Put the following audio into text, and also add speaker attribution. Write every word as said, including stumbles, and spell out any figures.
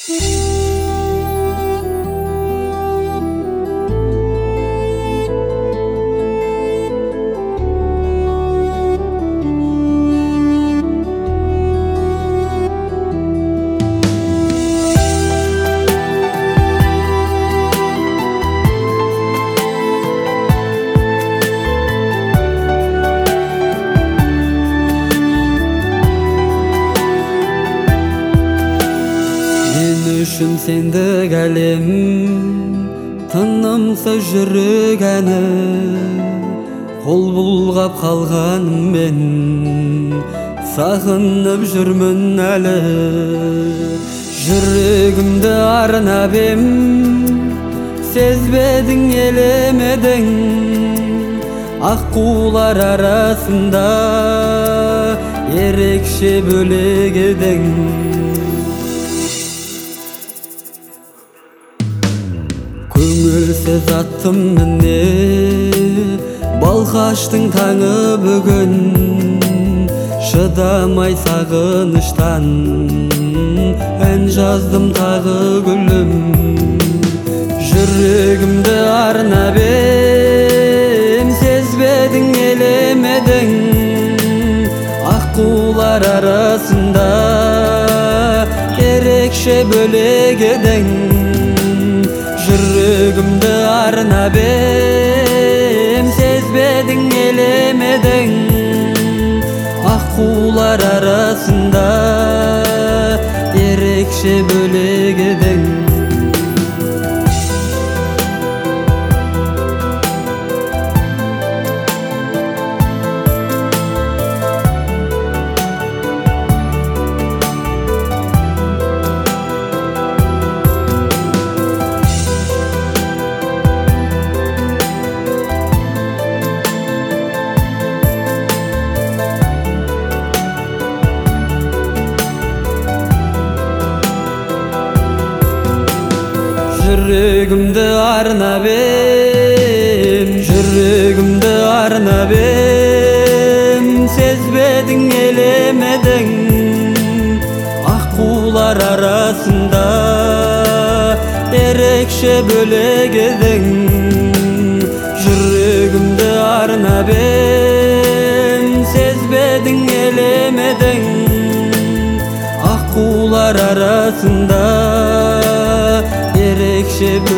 Speaker 1: Үшін сендік әлем тынымсыз жүргені, қол бұлғап қалғаным мен сағынып жүрмін әлі. Жүрегімді арнап ем, сезбедің елемедің, аққулар арасында ерекше бөлек едің. Көңілсіз аттым міне балқаштың таңы бүгін, шыдамай сағыныштан ән жаздым тағы гүлім. Жүрегімді арнап ем, сезбедің елемедің, аққулар арасында ерекше бөлек едің. Жүрегімді арнап ем, сезбедің елемедің, аққулар арасында ерекше бөлек едің. Жүрегімді арнап ем, жүрегімді арнап ем, сезбедің елемедің, аққулар арасында ерекше бөлек едің. Жүрегімді арнап ем, сезбедің елемедің, аққулар арасында ерекше